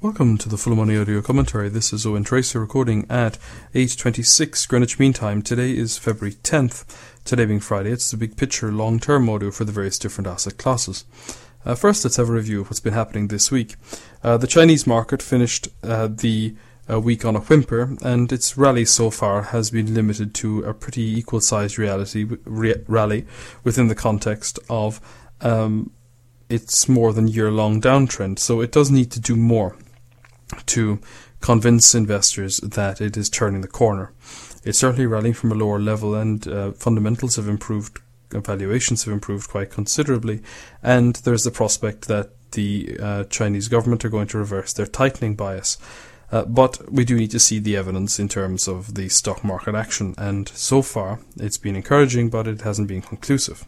Welcome to the Full Money Audio Commentary. This is Owen Tracy recording at 8:26 Greenwich Mean Time. Today is February 10th. Today being Friday, it's the big picture long-term audio for the various different asset classes. First, let's have a review of what's been happening this week. The Chinese market finished the week on a whimper, and its rally so far has been limited to a pretty equal-sized rally within the context of its more than year-long downtrend. So it does need to do more to convince investors that it is turning the corner. It's certainly rallying from a lower level, and fundamentals have improved, valuations have improved quite considerably, and there's the prospect that the Chinese government are going to reverse their tightening bias. But we do need to see the evidence in terms of the stock market action, and so far it's been encouraging, but it hasn't been conclusive.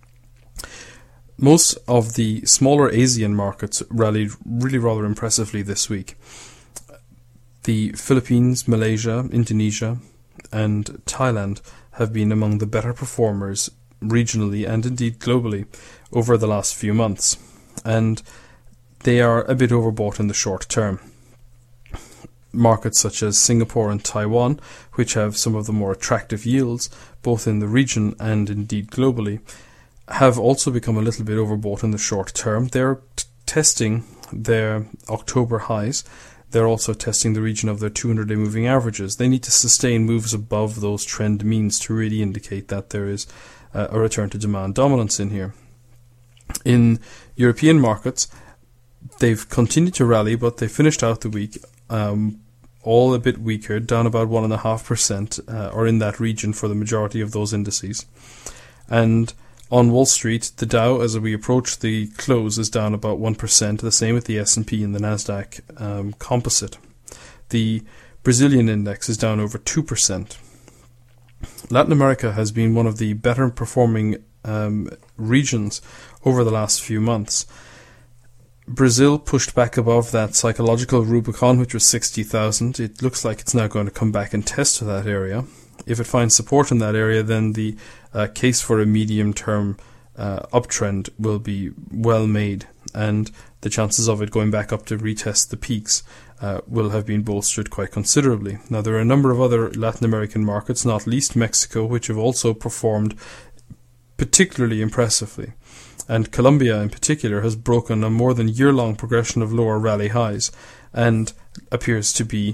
Most of the smaller Asian markets rallied really rather impressively this week. The Philippines, Malaysia, Indonesia and Thailand have been among the better performers regionally and indeed globally over the last few months, and they are a bit overbought in the short term. Markets such as Singapore and Taiwan, which have some of the more attractive yields both in the region and indeed globally, have also become a little bit overbought in the short term. They're testing their October highs. They're also testing the region of their 200-day moving averages. They need to sustain moves above those trend means to really indicate that there is a return to demand dominance in here. In European markets, they've continued to rally, but they finished out the week all a bit weaker, down about 1.5% or in that region for the majority of those indices. And on Wall Street, the Dow, as we approach the close, is down about 1%, the same with the S&P and the Nasdaq composite. The Brazilian index is down over 2%. Latin America has been one of the better performing regions over the last few months. Brazil pushed back above that psychological Rubicon, which was 60,000. It looks like it's now going to come back and test that area. If it finds support in that area, then the case for a medium-term uptrend will be well made, and the chances of it going back up to retest the peaks will have been bolstered quite considerably. Now, there are a number of other Latin American markets, not least Mexico, which have also performed particularly impressively. And Colombia in particular has broken a more than year-long progression of lower rally highs and appears to be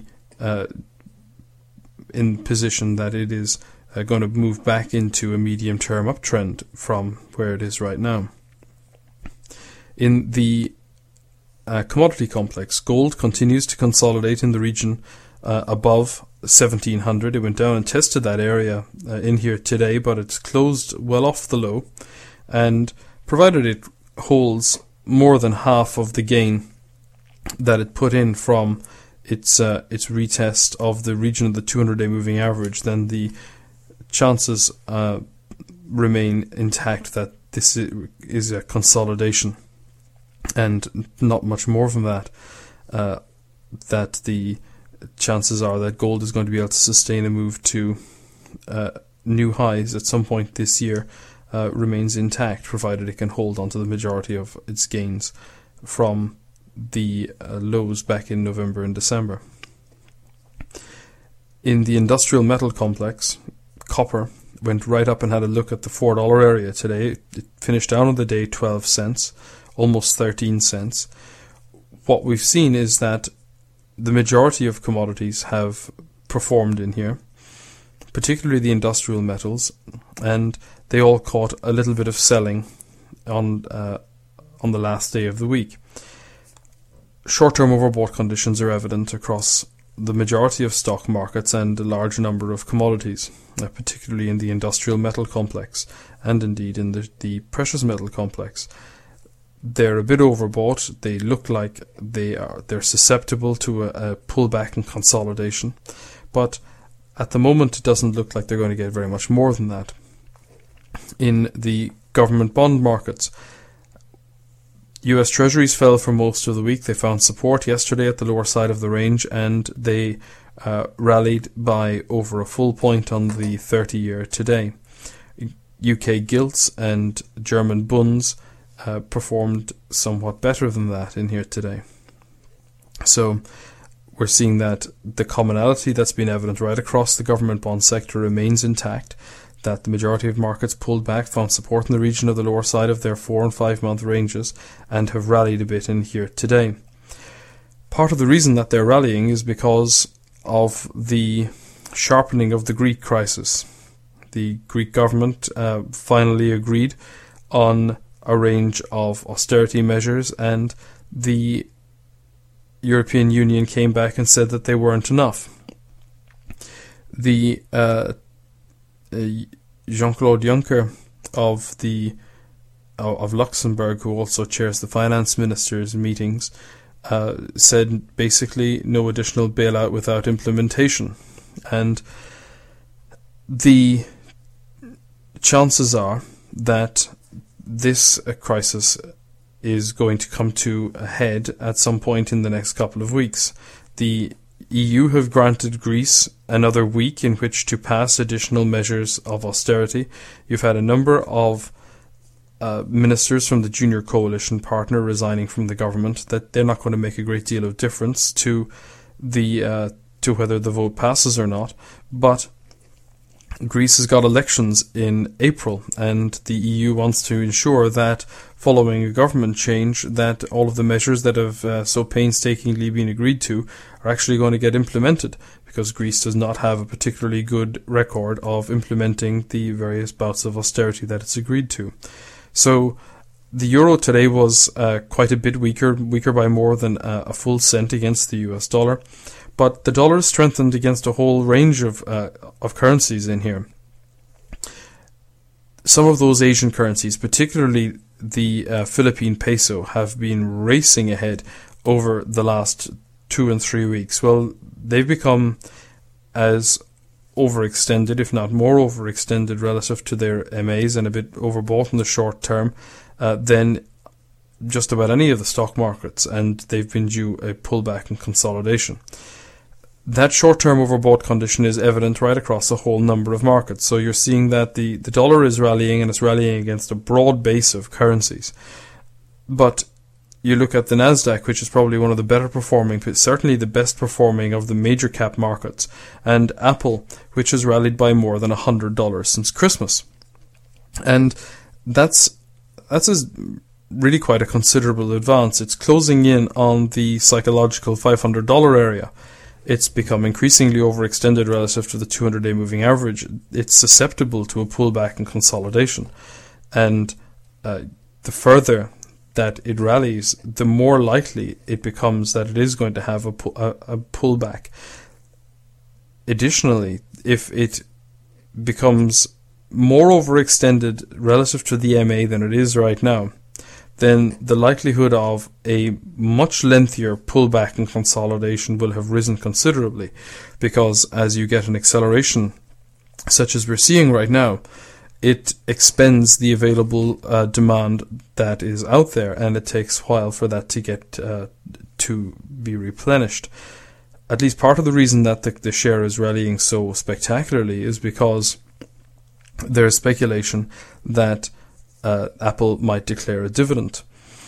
in position that it is going to move back into a medium-term uptrend from where it is right now. In the commodity complex, gold continues to consolidate in the region above 1700. It went down and tested that area in here today, but it's closed well off the low, and provided it holds more than half of the gain that it put in from its retest of the region of the 200-day moving average, then the chances remain intact that this is a consolidation, and not much more than that. That the chances are that gold is going to be able to sustain a move to new highs at some point this year remains intact, provided it can hold onto the majority of its gains from the lows back in November and December. In the industrial metal complex, copper went right up and had a look at the $4 area today. It finished down on the day 12 cents, almost 13 cents. What we've seen is that the majority of commodities have performed in here, particularly the industrial metals, and they all caught a little bit of selling on the last day of the week. Short-term overbought conditions are evident across the majority of stock markets and a large number of commodities, particularly in the industrial metal complex and indeed in the precious metal complex. They're a bit overbought. They look like they're susceptible to a pullback and consolidation, but at the moment it doesn't look like they're going to get very much more than that. In the government bond markets, US Treasuries fell for most of the week. They found support yesterday at the lower side of the range, and they rallied by over a full point on the 30-year today. UK gilts and German bunds performed somewhat better than that in here today. So we're seeing that the commonality that's been evident right across the government bond sector remains intact, that the majority of markets pulled back, found support in the region of the lower side of their 4 and 5 month ranges, and have rallied a bit in here today. Part of the reason that they're rallying is because of the sharpening of the Greek crisis. The Greek government finally agreed on a range of austerity measures, and the European Union came back and said that they weren't enough. The Jean-Claude Juncker of Luxembourg, who also chairs the finance ministers' meetings, said basically no additional bailout without implementation. And the chances are that this crisis is going to come to a head at some point in the next couple of weeks. The EU have granted Greece another week in which to pass additional measures of austerity. You've had a number of ministers from the junior coalition partner resigning from the government. That they're not going to make a great deal of difference to whether the vote passes or not. But Greece has got elections in April, and the EU wants to ensure that following a government change, that all of the measures that have so painstakingly been agreed to are actually going to get implemented, because Greece does not have a particularly good record of implementing the various bouts of austerity that it's agreed to. So the euro today was quite a bit weaker by more than a full cent against the US dollar. But the dollar is strengthened against a whole range of currencies in here. Some of those Asian currencies, particularly the Philippine peso, have been racing ahead over the last 2 and 3 weeks. Well, they've become as overextended, if not more overextended, relative to their MAs and a bit overbought in the short term than just about any of the stock markets, and they've been due a pullback and consolidation. That short-term overbought condition is evident right across a whole number of markets. So you're seeing that the dollar is rallying, and it's rallying against a broad base of currencies. But you look at the Nasdaq, which is probably one of the better performing, certainly the best performing of the major cap markets, and Apple, which has rallied by more than $100 since Christmas. And that's really quite a considerable advance. It's closing in on the psychological $500 area. It's become increasingly overextended relative to the 200-day moving average. It's susceptible to a pullback and consolidation. And the further that it rallies, the more likely it becomes that it is going to have a pullback. Additionally, if it becomes more overextended relative to the MA than it is right now, then the likelihood of a much lengthier pullback and consolidation will have risen considerably, because as you get an acceleration such as we're seeing right now, it expends the available demand that is out there, and it takes a while for that to get to be replenished. At least part of the reason that the share is rallying so spectacularly is because there is speculation that Apple might declare a dividend.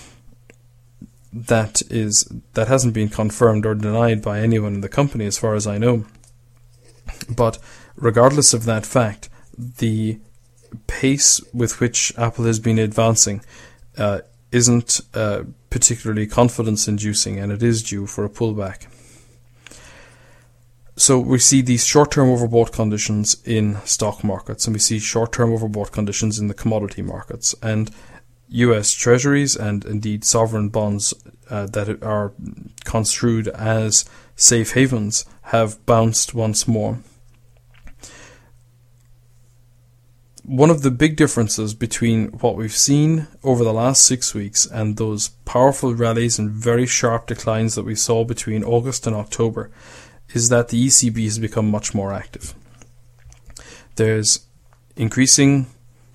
That hasn't been confirmed or denied by anyone in the company, as far as I know. But regardless of that fact, the pace with which Apple has been advancing isn't particularly confidence-inducing, and it is due for a pullback. So we see these short-term overbought conditions in stock markets, and we see short-term overbought conditions in the commodity markets. And US treasuries and indeed sovereign bonds that are construed as safe havens have bounced once more. One of the big differences between what we've seen over the last 6 weeks and those powerful rallies and very sharp declines that we saw between August and October is that the ECB has become much more active. There's increasing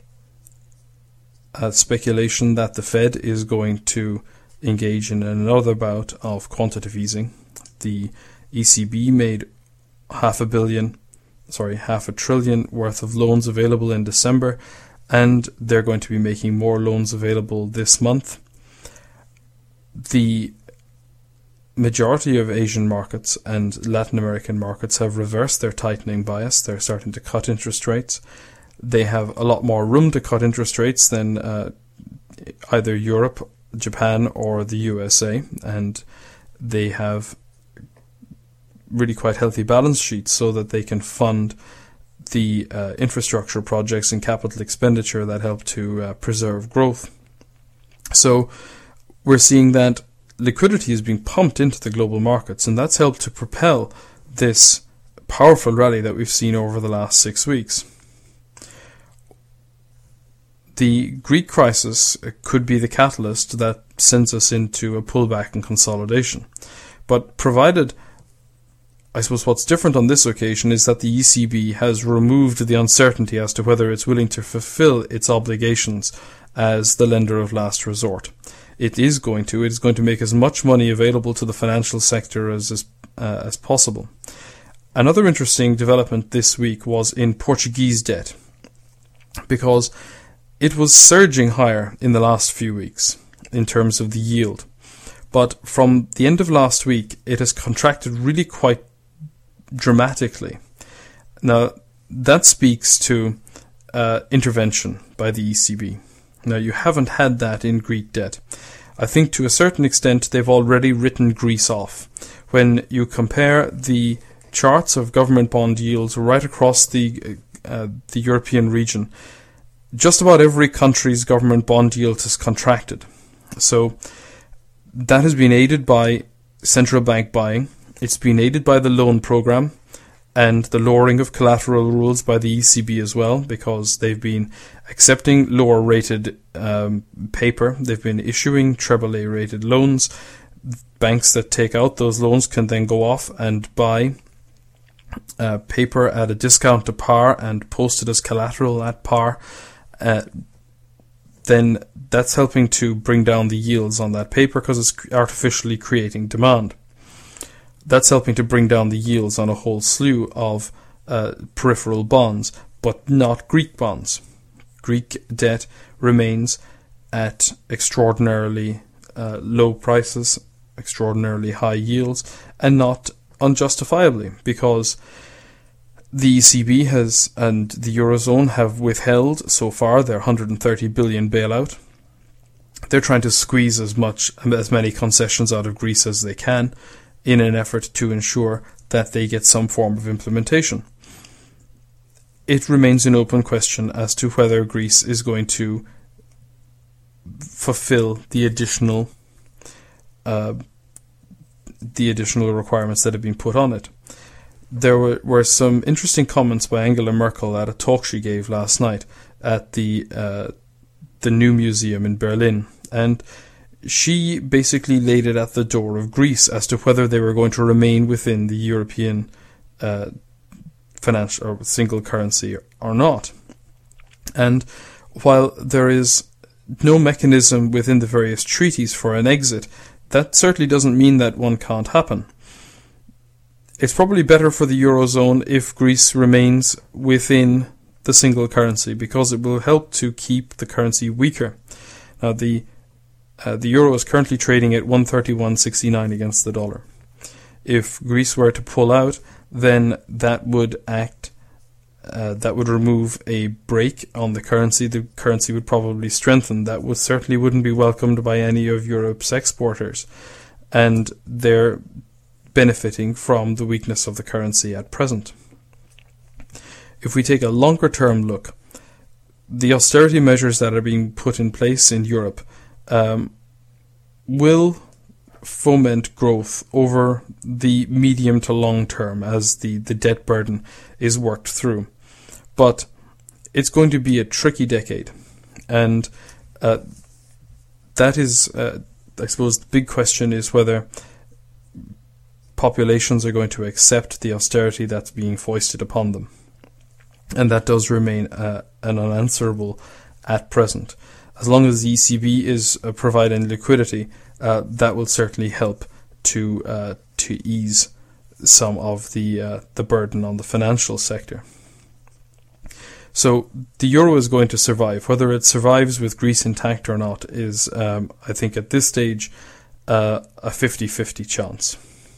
speculation that the Fed is going to engage in another bout of quantitative easing. The ECB made $500 billion worth of loans available in December, and they're going to be making more loans available this month. The majority of Asian markets and Latin American markets have reversed their tightening bias. They're starting to cut interest rates. They have a lot more room to cut interest rates than either Europe, Japan, or the USA, and they have really quite healthy balance sheets so that they can fund the infrastructure projects and capital expenditure that help to preserve growth. So we're seeing that liquidity is being pumped into the global markets, and that's helped to propel this powerful rally that we've seen over the last 6 weeks. The Greek crisis could be the catalyst that sends us into a pullback and consolidation. But provided, I suppose what's different on this occasion is that the ECB has removed the uncertainty as to whether it's willing to fulfill its obligations as the lender of last resort. It is going to make as much money available to the financial sector as possible. Another interesting development this week was in Portuguese debt, because it was surging higher in the last few weeks in terms of the yield. But from the end of last week, it has contracted really quite dramatically. Now, that speaks to intervention by the ECB. Now, you haven't had that in Greek debt. I think to a certain extent they've already written Greece off. When you compare the charts of government bond yields right across the European region, just about every country's government bond yield has contracted. So that has been aided by central bank buying. It's been aided by the loan program and the lowering of collateral rules by the ECB as well, because they've been accepting lower rated paper. They've been issuing AAA rated loans. Banks that take out those loans can then go off and buy paper at a discount to par and post it as collateral at par. Then that's helping to bring down the yields on that paper because it's artificially creating demand. That's helping to bring down the yields on a whole slew of peripheral bonds, but not Greek bonds. Greek debt remains at extraordinarily low prices, extraordinarily high yields, and not unjustifiably, because the ECB has and the Eurozone have withheld so far their 130 billion bailout. They're trying to squeeze as many concessions out of Greece as they can in an effort to ensure that they get some form of implementation. It remains an open question as to whether Greece is going to fulfill the additional requirements that have been put on it. There were some interesting comments by Angela Merkel at a talk she gave last night at the New Museum in Berlin, and she basically laid it at the door of Greece as to whether they were going to remain within the European financial or single currency or not. And while there is no mechanism within the various treaties for an exit, that certainly doesn't mean that one can't happen. It's probably better for the Eurozone if Greece remains within the single currency, because it will help to keep the currency weaker. Now, the euro is currently trading at 131.69 against the dollar. If Greece were to pull out, then that would remove a brake on the currency. The currency would probably strengthen. That certainly wouldn't be welcomed by any of Europe's exporters, and they're benefiting from the weakness of the currency at present. If we take a longer term look, the austerity measures that are being put in place in Europe will foment growth over the medium to long term as the debt burden is worked through. But it's going to be a tricky decade, and that is, I suppose, the big question is whether populations are going to accept the austerity that's being foisted upon them. And that does remain an unanswerable at present. As long as the ECB is providing liquidity, that will certainly help to ease some of the burden on the financial sector. So the euro is going to survive. Whether it survives with Greece intact or not is, I think, at this stage, a 50-50 chance.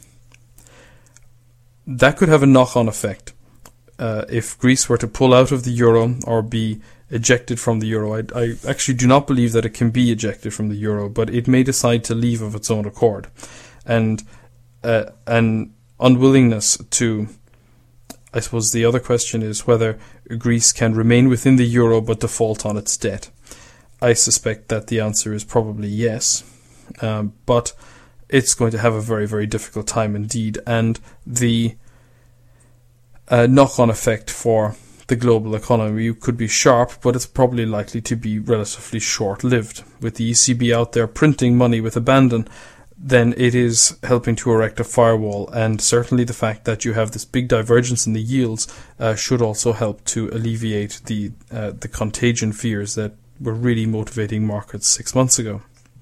That could have a knock-on effect. If Greece were to pull out of the euro or be ejected from the euro, I actually do not believe that it can be ejected from the euro, but it may decide to leave of its own accord. And an unwillingness to, I suppose the other question is whether Greece can remain within the euro but default on its debt. I suspect that the answer is probably yes, but it's going to have a very, very difficult time indeed, and the knock-on effect for the global economy could be sharp, but it's probably likely to be relatively short-lived. With the ECB out there printing money with abandon, then it is helping to erect a firewall, and certainly the fact that you have this big divergence in the yields should also help to alleviate the contagion fears that were really motivating markets 6 months ago.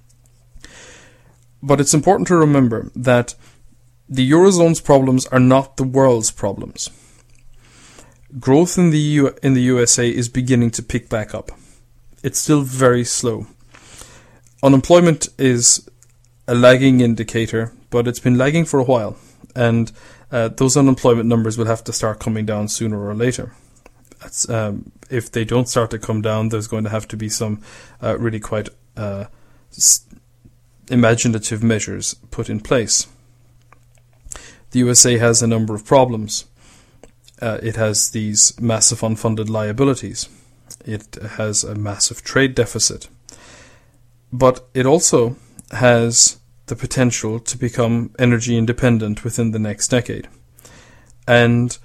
But it's important to remember that the Eurozone's problems are not the world's problems. Growth in the USA is beginning to pick back up. It's still very slow. Unemployment is a lagging indicator, but it's been lagging for a while, and those unemployment numbers will have to start coming down sooner or later. If they don't start to come down, there's going to have to be some really quite imaginative measures put in place. The USA has a number of problems. It has these massive unfunded liabilities. It has a massive trade deficit. But it also has the potential to become energy independent within the next decade. And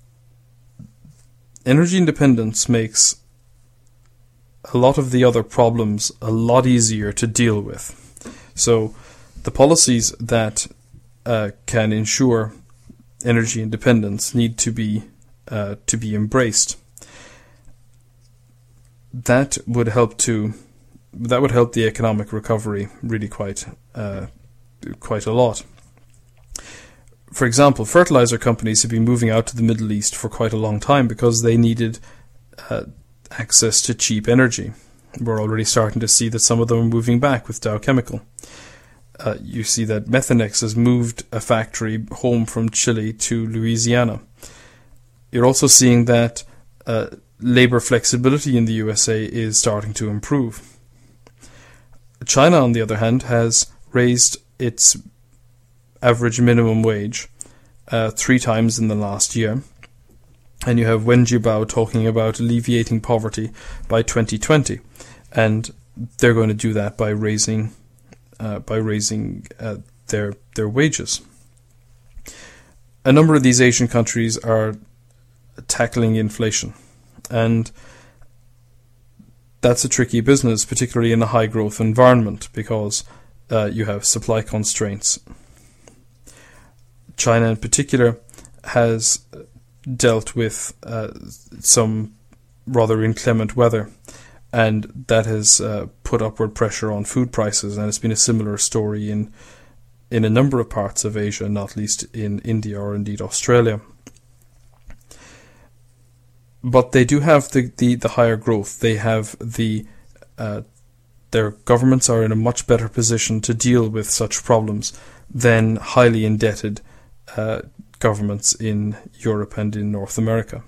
energy independence makes a lot of the other problems a lot easier to deal with. So the policies that can ensure energy independence need to be embraced. That would help the economic recovery really quite a lot. For example, fertilizer companies have been moving out to the Middle East for quite a long time because they needed access to cheap energy. We're already starting to see that some of them are moving back with Dow Chemical. You see that Methanex has moved a factory home from Chile to Louisiana. You're also seeing that labor flexibility in the USA is starting to improve. China, on the other hand, has raised its average minimum wage 3 times in the last year. And you have Wen Jiabao talking about alleviating poverty by 2020. And they're going to do that by raising their wages. A number of these Asian countries are tackling inflation, and that's a tricky business, particularly in a high growth environment, because you have supply constraints. China in particular has dealt with some rather inclement weather, and that has put upward pressure on food prices, and it's been a similar story in a number of parts of Asia, not least in India or indeed Australia. But they do have the higher growth. They have their governments are in a much better position to deal with such problems than highly indebted governments in Europe and in North America.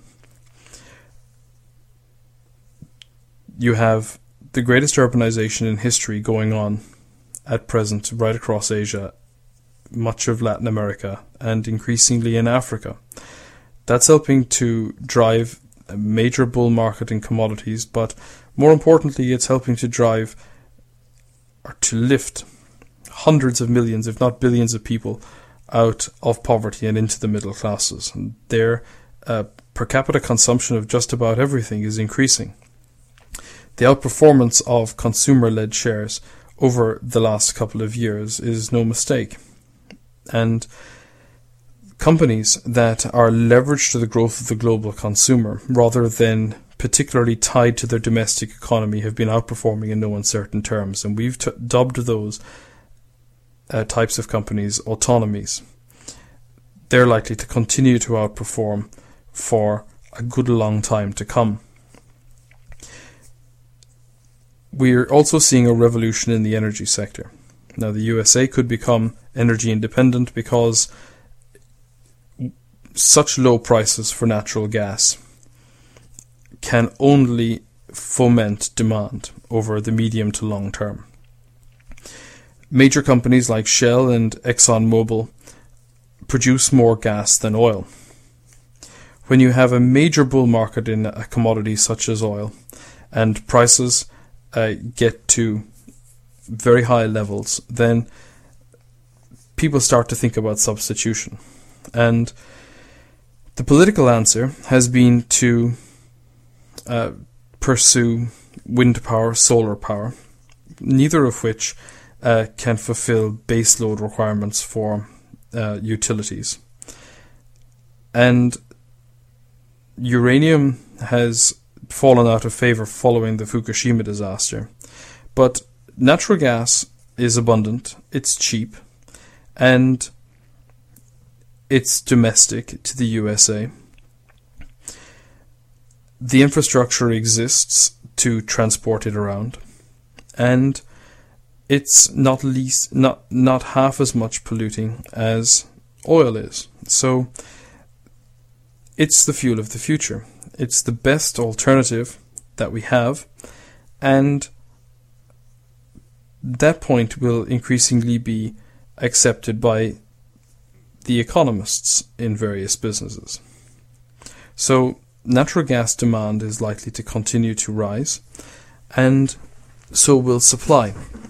You have the greatest urbanization in history going on at present right across Asia, much of Latin America, and increasingly in Africa. That's helping to drive a major bull market in commodities, but more importantly, it's helping to drive or to lift hundreds of millions, if not billions of people out of poverty and into the middle classes. And their per capita consumption of just about everything is increasing. The outperformance of consumer-led shares over the last couple of years is no mistake. And companies that are leveraged to the growth of the global consumer rather than particularly tied to their domestic economy have been outperforming in no uncertain terms. And we've dubbed those types of companies autonomies. They're likely to continue to outperform for a good long time to come. We're also seeing a revolution in the energy sector. Now, the USA could become energy independent because such low prices for natural gas can only foment demand over the medium to long term. Major companies like Shell and ExxonMobil produce more gas than oil. When you have a major bull market in a commodity such as oil, and prices get to very high levels, then people start to think about substitution. And the political answer has been to pursue wind power, solar power, neither of which can fulfill baseload requirements for utilities. And uranium has fallen out of favor following the Fukushima disaster. But natural gas is abundant, it's cheap, and it's domestic to the USA. The infrastructure exists to transport it around, and it's not half as much polluting as oil is. So it's the fuel of the future. It's the best alternative that we have, and that point will increasingly be accepted by the economists in various businesses. So natural gas demand is likely to continue to rise, and so will supply.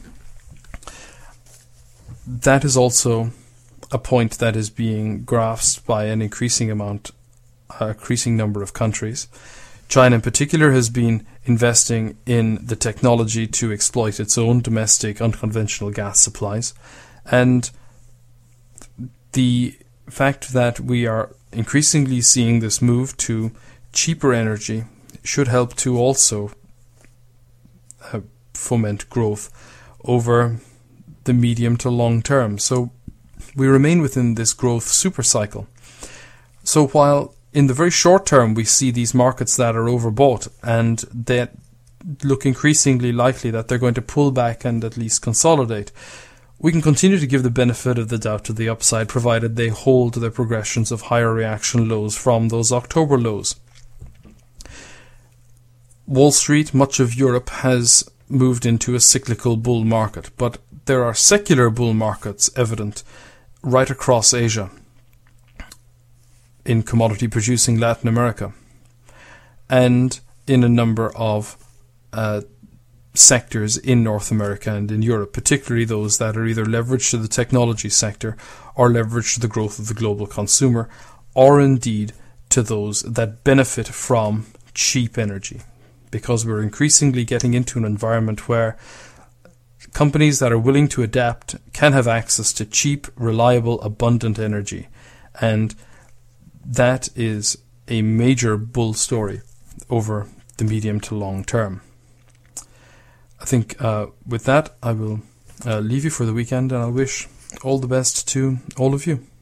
That is also a point that is being grasped by an increasing number of countries. China in particular has been investing in the technology to exploit its own domestic unconventional gas supplies, and the fact that we are increasingly seeing this move to cheaper energy should help to also foment growth over the medium to long term. So we remain within this growth supercycle. So while in the very short term we see these markets that are overbought and that look increasingly likely that they're going to pull back and at least consolidate, we can continue to give the benefit of the doubt to the upside, provided they hold their progressions of higher reaction lows from those October lows. Wall Street, much of Europe, has moved into a cyclical bull market, but there are secular bull markets evident right across Asia, in commodity producing Latin America, and in a number of sectors in North America and in Europe, particularly those that are either leveraged to the technology sector or leveraged to the growth of the global consumer, or indeed to those that benefit from cheap energy, because we're increasingly getting into an environment where companies that are willing to adapt can have access to cheap, reliable, abundant energy, and that is a major bull story over the medium to long term. I think with that, I will leave you for the weekend, and I wish all the best to all of you.